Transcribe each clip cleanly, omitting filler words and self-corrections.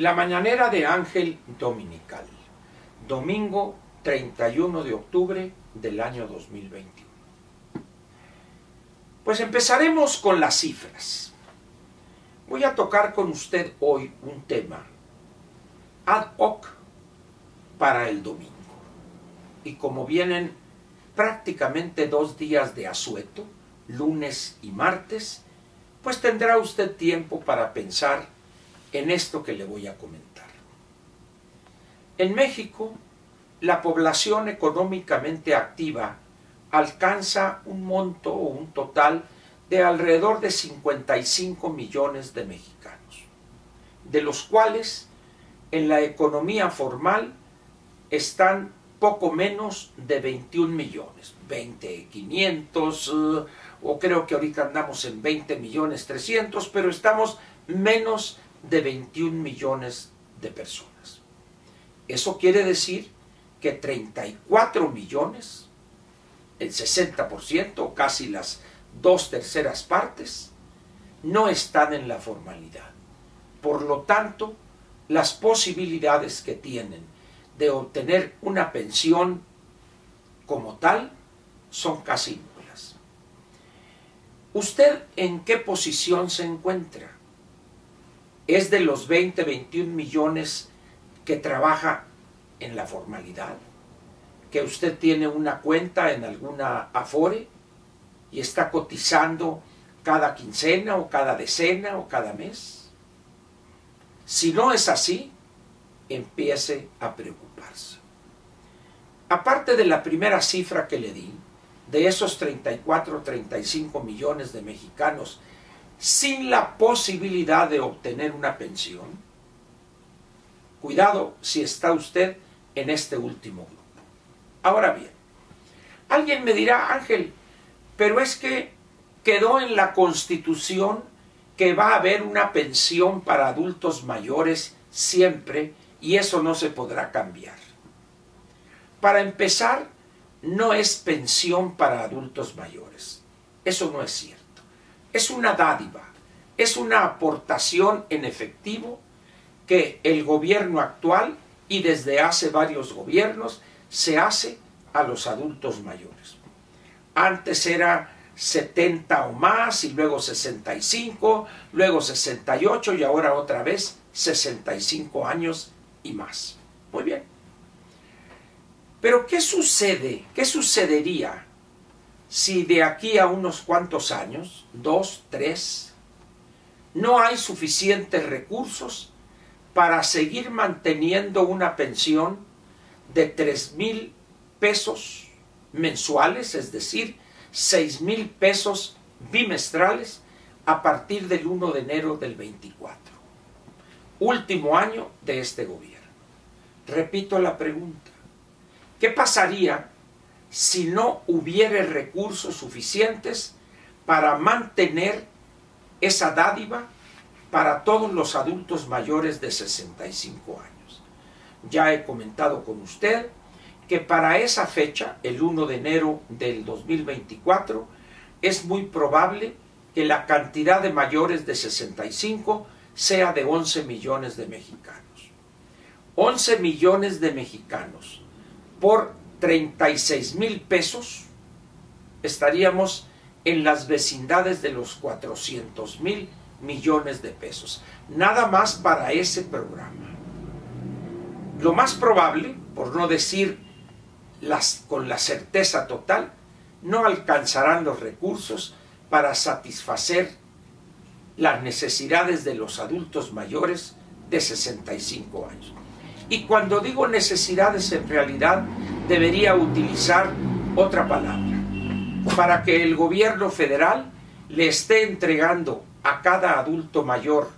La mañanera de Ángel Dominical, domingo 31 de octubre del año 2021. Pues empezaremos con las cifras. Voy a tocar con usted hoy un tema ad hoc para el domingo. Y como vienen prácticamente 2 días de asueto, lunes y martes, pues tendrá usted tiempo para pensar en esto que le voy a comentar. En México, la población económicamente activa alcanza un monto o un total de alrededor de 55 millones de mexicanos, de los cuales en la economía formal están poco menos de 21 millones, 20.500, o creo que ahorita andamos en 20.300.000, pero estamos menos de 21 millones de personas. Eso quiere decir que 34 millones, el 60%, o casi las 2/3 partes, no están en la formalidad. Por lo tanto, las posibilidades que tienen de obtener una pensión como tal son casi nulas. ¿Usted en qué posición se encuentra? ¿Es de los 21 millones que trabaja en la formalidad? ¿Que usted tiene una cuenta en alguna Afore y está cotizando cada quincena o cada decena o cada mes? Si no es así, empiece a preocuparse. Aparte de la primera cifra que le di, de esos 34 o 35 millones de mexicanos sin la posibilidad de obtener una pensión, cuidado si está usted en este último grupo. Ahora bien, alguien me dirá, Ángel, pero es que quedó en la Constitución que va a haber una pensión para adultos mayores siempre y eso no se podrá cambiar. Para empezar, no es pensión para adultos mayores. Eso no es cierto. Es una dádiva, es una aportación en efectivo que el gobierno actual y desde hace varios gobiernos se hace a los adultos mayores. Antes era 70 o más y luego 65, luego 68 y ahora otra vez 65 años y más. Muy bien. Pero ¿qué sucede? ¿Qué sucedería si de aquí a unos cuantos años, 2, 3, no hay suficientes recursos para seguir manteniendo una pensión de 3,000 pesos mensuales, es decir, 6,000 pesos bimestrales a partir del 1 de enero del 24, último año de este gobierno? Repito la pregunta. ¿Qué pasaría si no hubiera recursos suficientes para mantener esa dádiva para todos los adultos mayores de 65 años? Ya he comentado con usted que para esa fecha, el 1 de enero del 2024, es muy probable que la cantidad de mayores de 65 sea de 11 millones de mexicanos. 11 millones de mexicanos por 36,000 pesos, estaríamos en las vecindades de los 400,000 millones de pesos. Nada más para ese programa. Lo más probable, por no decir con la certeza total, no alcanzarán los recursos para satisfacer las necesidades de los adultos mayores de 65 años. Y cuando digo necesidades, en realidad debería utilizar otra palabra, para que el gobierno federal le esté entregando a cada adulto mayor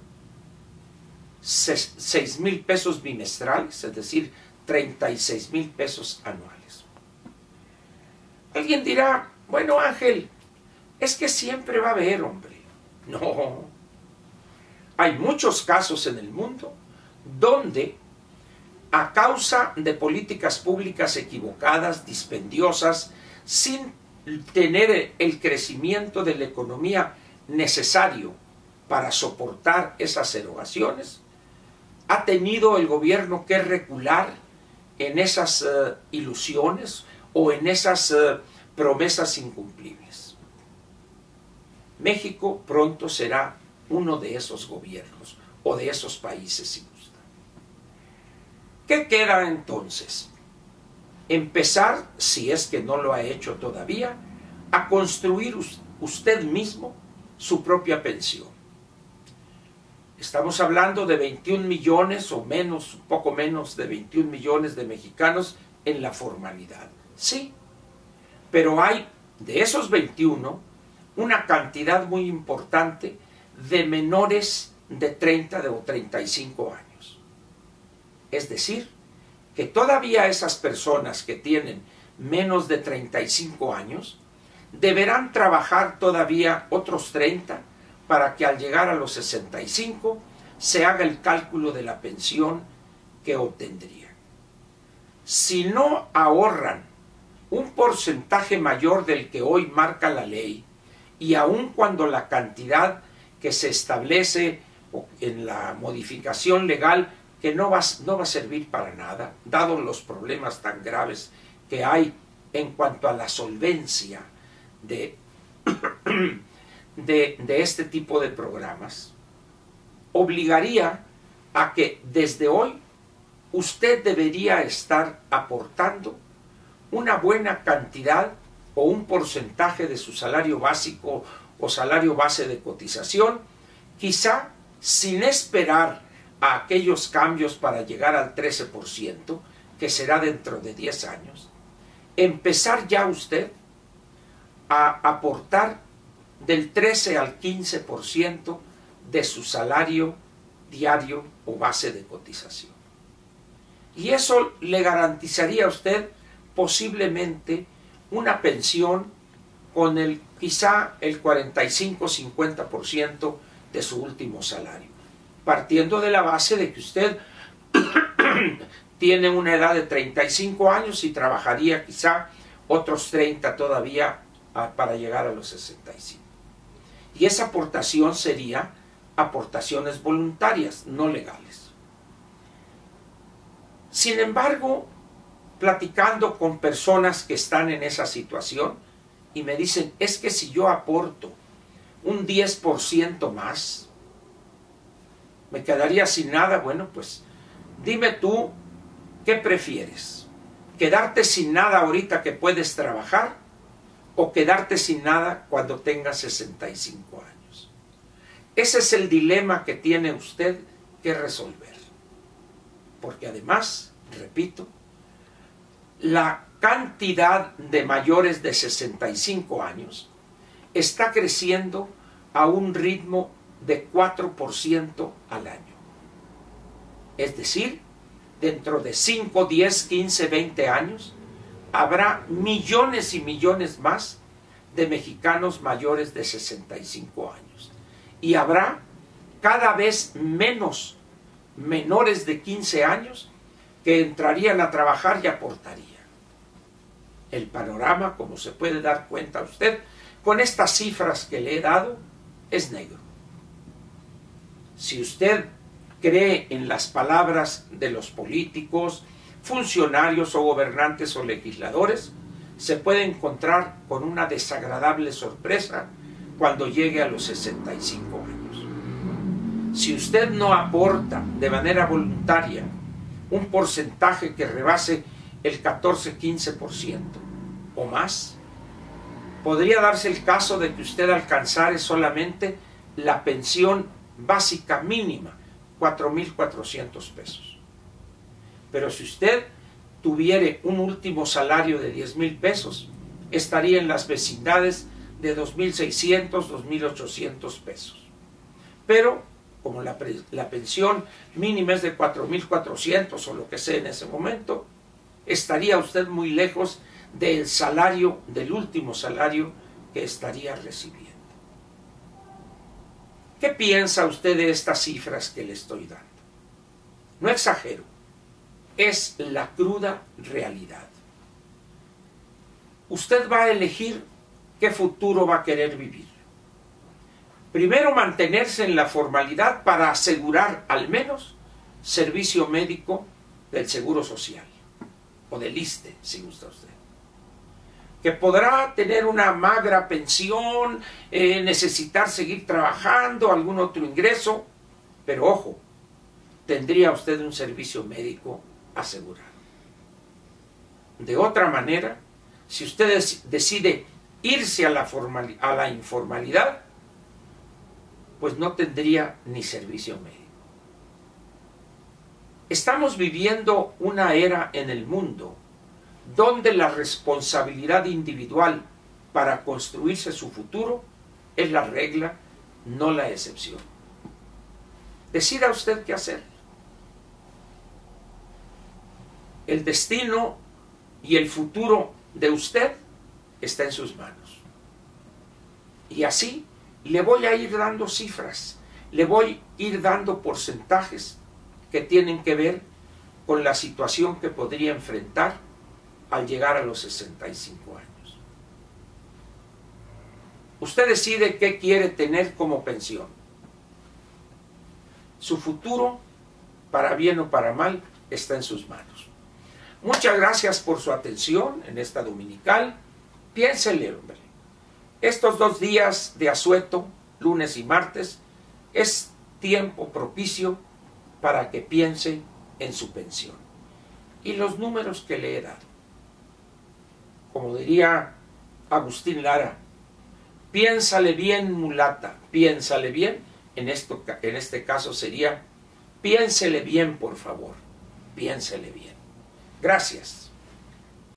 6,000 pesos bimestrales, es decir, 36,000 pesos anuales. Alguien dirá, bueno, Ángel, es que siempre va a haber, hombre. No. Hay muchos casos en el mundo donde, a causa de políticas públicas equivocadas, dispendiosas, sin tener el crecimiento de la economía necesario para soportar esas erogaciones, ¿Ha tenido el gobierno que recular en esas ilusiones o en esas promesas incumplibles? México pronto será uno de esos gobiernos o de esos países, si gusta. ¿Qué queda entonces? Empezar, si es que no lo ha hecho todavía, a construir usted mismo su propia pensión. Estamos hablando de 21 millones o menos, un poco menos de 21 millones de mexicanos en la formalidad. Sí, pero hay de esos 21 una cantidad muy importante de menores de 30 o 35 años. Es decir, que todavía esas personas que tienen menos de 35 años deberán trabajar todavía otros 30 para que al llegar a los 65 se haga el cálculo de la pensión que obtendrían. Si no ahorran un porcentaje mayor del que hoy marca la ley, y aun cuando la cantidad que se establece en la modificación legal, que no va a servir para nada, dados los problemas tan graves que hay en cuanto a la solvencia de este tipo de programas, obligaría a que desde hoy usted debería estar aportando una buena cantidad o un porcentaje de su salario básico o salario base de cotización, quizá sin esperar a aquellos cambios para llegar al 13%, que será dentro de 10 años, empezar ya usted a aportar del 13 al 15% de su salario diario o base de cotización. Y eso le garantizaría a usted posiblemente una pensión con quizá el 45-50% de su último salario, partiendo de la base de que usted tiene una edad de 35 años y trabajaría quizá otros 30 todavía para llegar a los 65. Y esa aportación sería aportaciones voluntarias, no legales. Sin embargo, platicando con personas que están en esa situación y me dicen, es que si yo aporto un 10% más, me quedaría sin nada. Bueno, pues dime tú, ¿qué prefieres? ¿Quedarte sin nada ahorita que puedes trabajar o quedarte sin nada cuando tengas 65 años? Ese es el dilema que tiene usted que resolver. Porque además, repito, la cantidad de mayores de 65 años está creciendo a un ritmo de 4% al año. Es decir, dentro de 5, 10, 15, 20 años, habrá millones y millones más de mexicanos mayores de 65 años. Y habrá cada vez menos menores de 15 años que entrarían a trabajar y aportarían. El panorama, como se puede dar cuenta usted, con estas cifras que le he dado, es negro. Si usted cree en las palabras de los políticos, funcionarios o gobernantes o legisladores, se puede encontrar con una desagradable sorpresa cuando llegue a los 65 años. Si usted no aporta de manera voluntaria un porcentaje que rebase el 14-15% o más, podría darse el caso de que usted alcanzare solamente la pensión básica mínima, 4,400 pesos. Pero si usted tuviere un último salario de 10,000 pesos, estaría en las vecindades de 2,600, 2,800 pesos. Pero como la pensión mínima es de 4,400 o lo que sea en ese momento, estaría usted muy lejos del salario, del último salario que estaría recibiendo. ¿Qué piensa usted de estas cifras que le estoy dando? No exagero, es la cruda realidad. Usted va a elegir qué futuro va a querer vivir. Primero, mantenerse en la formalidad para asegurar al menos servicio médico del Seguro Social o del ISSSTE, si gusta usted, que podrá tener una magra pensión, necesitar seguir trabajando, algún otro ingreso, pero ojo, tendría usted un servicio médico asegurado. De otra manera, si usted decide irse a la informalidad, pues no tendría ni servicio médico. Estamos viviendo una era en el mundo donde la responsabilidad individual para construirse su futuro es la regla, no la excepción. Decida usted qué hacer. El destino y el futuro de usted está en sus manos. Y así le voy a ir dando cifras, le voy a ir dando porcentajes que tienen que ver con la situación que podría enfrentar al llegar a los 65 años. Usted decide qué quiere tener como pensión. Su futuro, para bien o para mal, está en sus manos. Muchas gracias por su atención en esta dominical. Piénsele, hombre. Estos 2 días de asueto, lunes y martes, es tiempo propicio para que piense en su pensión. Y los números que le he dado. Como diría Agustín Lara, piénsale bien, mulata, piénsale bien. En este caso sería, piénsele bien, por favor, piénsele bien. Gracias.